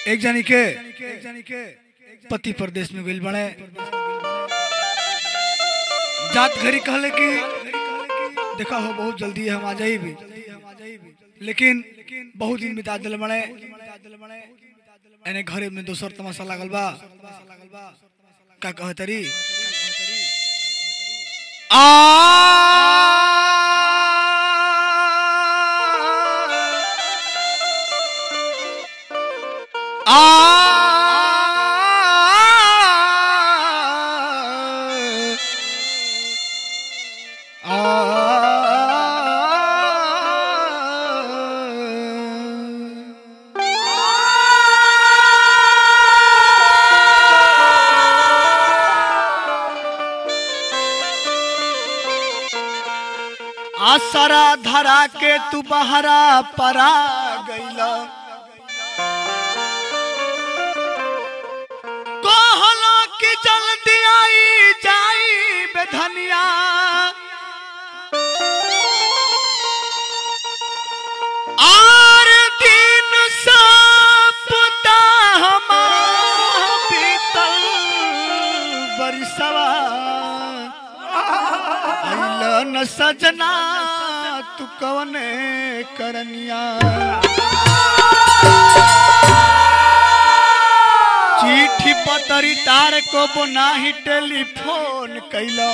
एक जानी के पति परदेश में गइल बड़े जात घरी कहले कि देखा हो बहुत जल्दी हम आ जाई भी, लेकिन बहुत दिन बिता दिल बड़े एने घरे में दोसर तमाशा लागल बा। का कहतरी आसरा धरा के तू बहरा परा गईला, कहला कि जल्दी आई जाई बेधनिया, आर दिन सपता हमार बीतल बरसवा न सजना तू कवने करनिया। चिट्ठी पतरी तार को बनाही टेलीफोन कैला,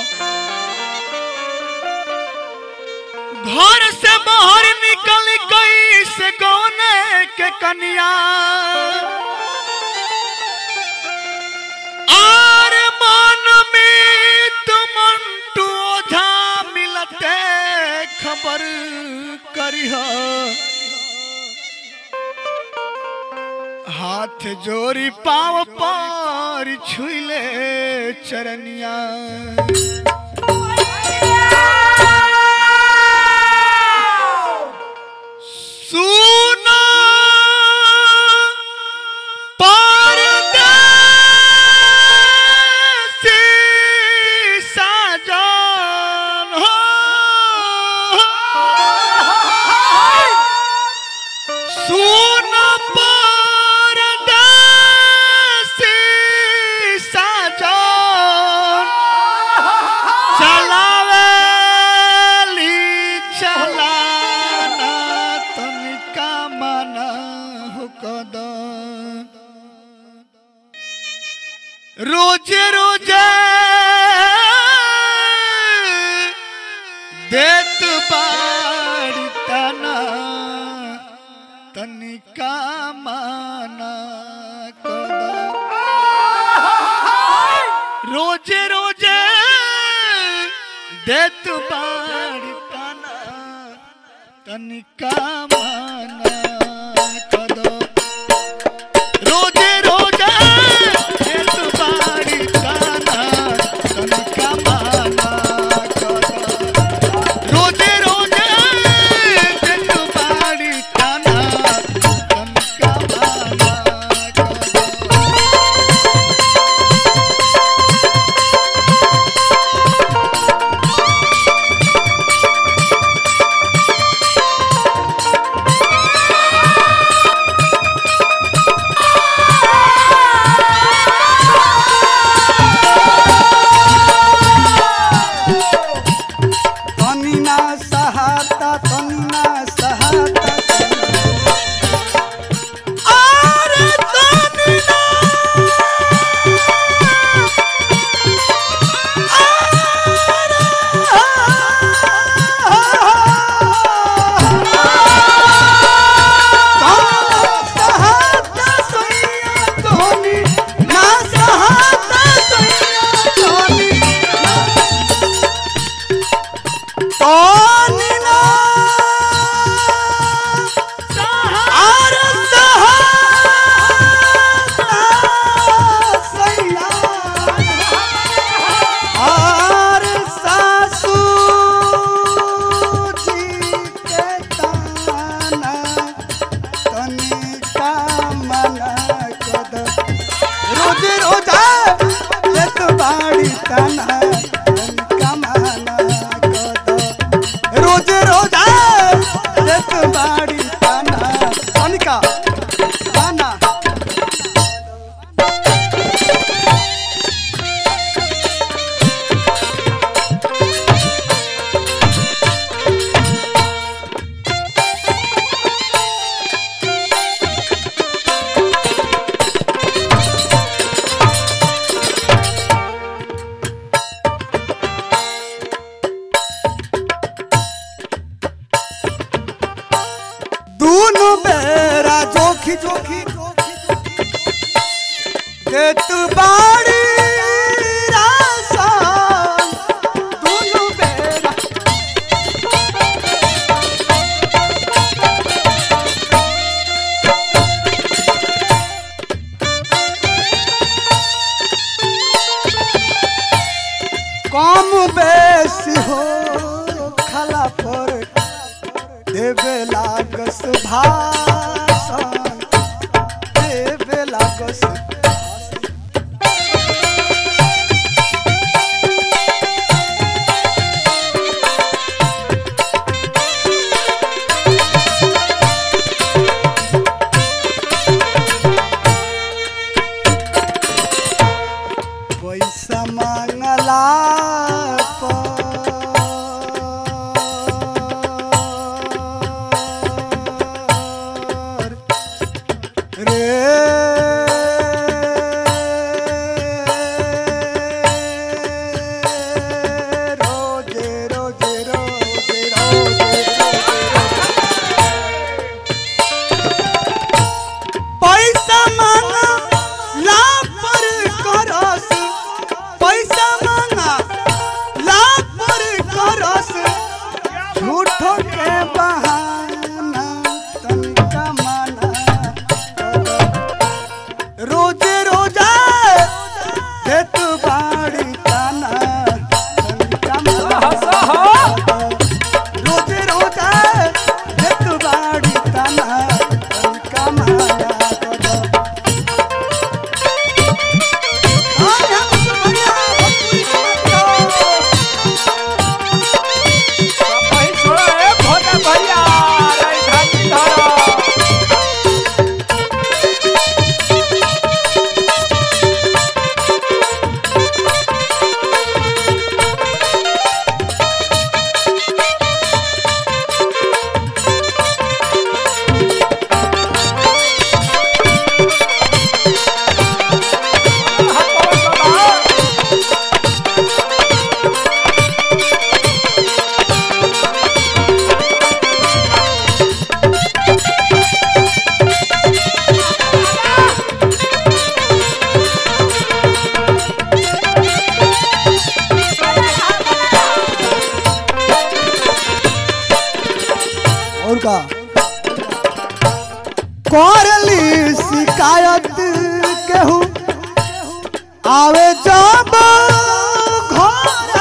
घर से बाहर निकल गई से गौने के कनिया, आर मन में तुमन खबर करी हाथ जोड़ी पाँव पर छुईले चरनिया। सुनो रोजे रोजे देत बाड़ी तना तनिका माना कदा, रोजे रोजे देत बाड़ी तना तनिका माना कदा, रोजे रोजे देत बाड़ी रासन दुनु बेरा कम बेसी हो खला पर देवे लागस भाषण देवे लागस पैसा मांगला पर रोजे रोजे रोजे रोजे पैसा मांगला पर करस पैसा मांगला पर करस झूठो के बहाना तनिका माना रोजे रोजे देत बाड़ी ताना तनिका माना रोजे रोजे देत बाड़ी ताना तनिका माना और का करली शिकायत केहू आवे जब घरे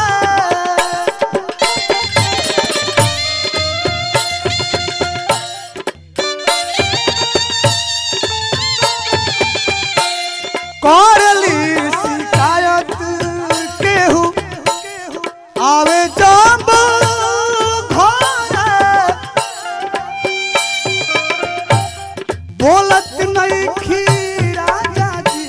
करली शिकायत केहू आवे जब बोलत नहीं खी राजा जी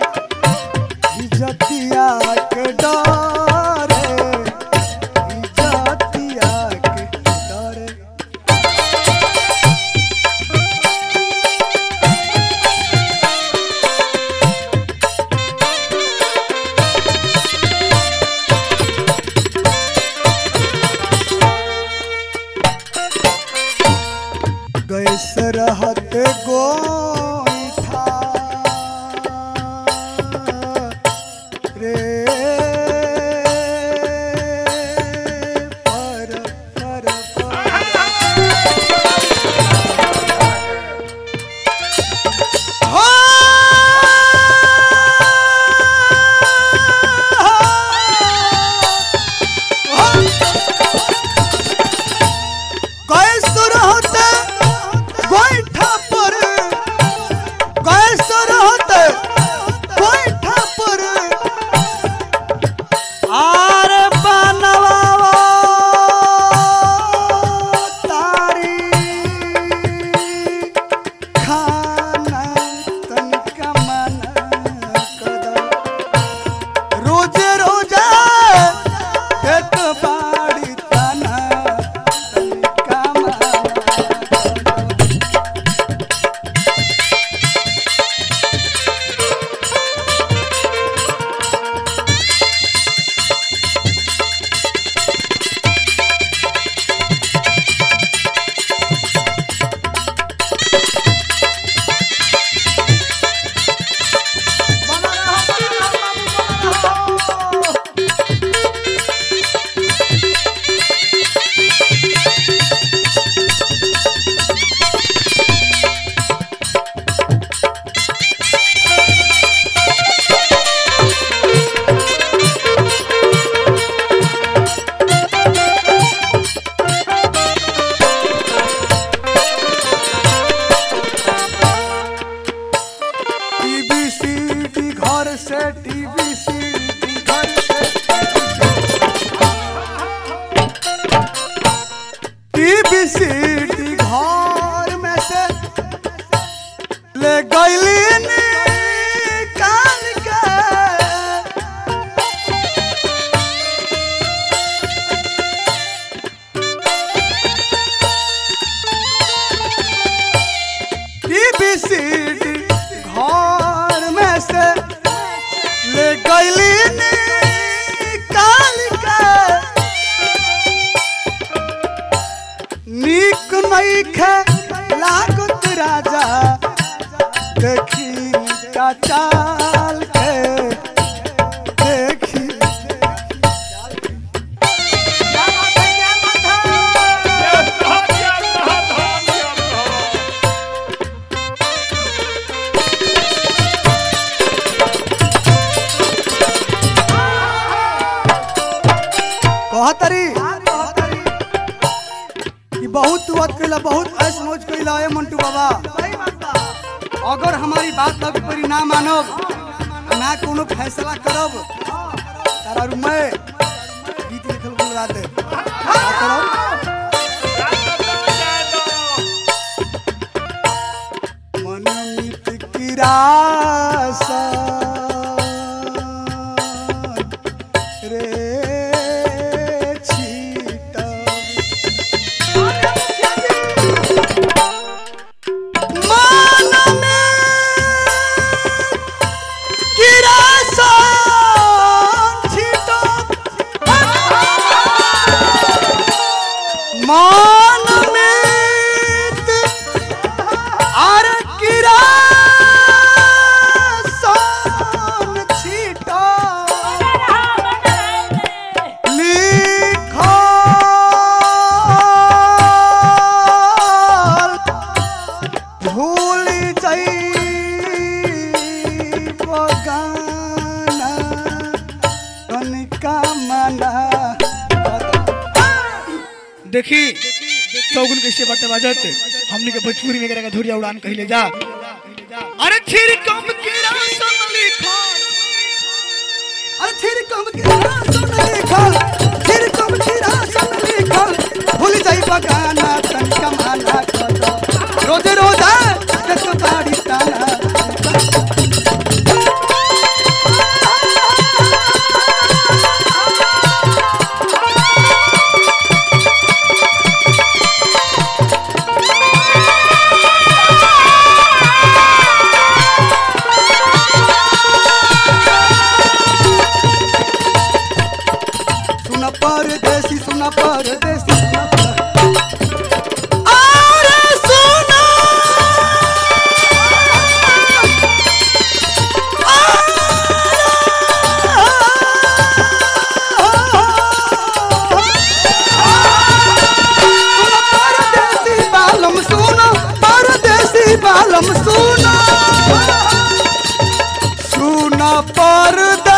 इज्जतिया के डरे इज्जतिया के डरे टीवी सीडी घर से टीवी सीडी घर से टीवी सीडी घर में से ले गईली निकाल के टीवी सीडी घर में से ले गईली निकाल के नीक नइखे लागत राजा देखी का चाल के देखी कहतरी कि बहुत वक्त कैला बहुत ऐश मौज कैला है मंटू बाबा अगर हमारी बात तक पर ना मानब ना कोनो फैसला करब तारा रूम में गीत लिखल बुलवा दे मनमित किरासा रे देखी चौगुन कैसे बटे बजत हमनी के भोजपुरी में करेगा धुरिया उड़ान कहले जा अरे छिर कम केरा सुन लिखल अरे छिर कम केरा सुन लिखल छिर कम केरा सुन लिखल भूल जाई बगाना तन कमाना कर रोज रोजा जत बाड़ी ताना परदेसी सुना परदेसी अरे सुना परदेसी बालम सुना परदेसी बालम सुना सुना परदेसी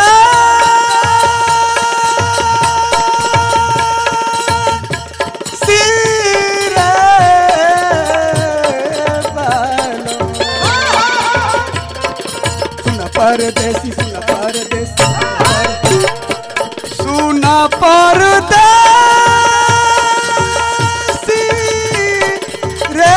परदेसी सुना परदेसी सुना परदेसी रे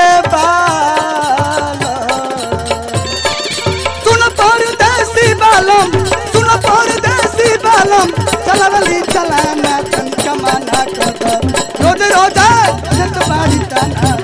बालम सुना परदेसी बालम चलवली चलाना तन कमाना कर रोज रोज जत बाड़ी ताना